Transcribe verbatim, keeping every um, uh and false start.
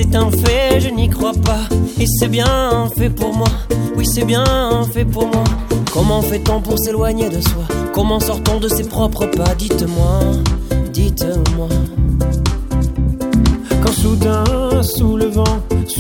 c'est un fait, je n'y crois pas. Et c'est bien fait pour moi, oui c'est bien fait pour moi. Comment fait-on pour s'éloigner de soi? Comment sort-on de ses propres pas? Dites-moi, dites-moi. Quand soudain, sous le vent,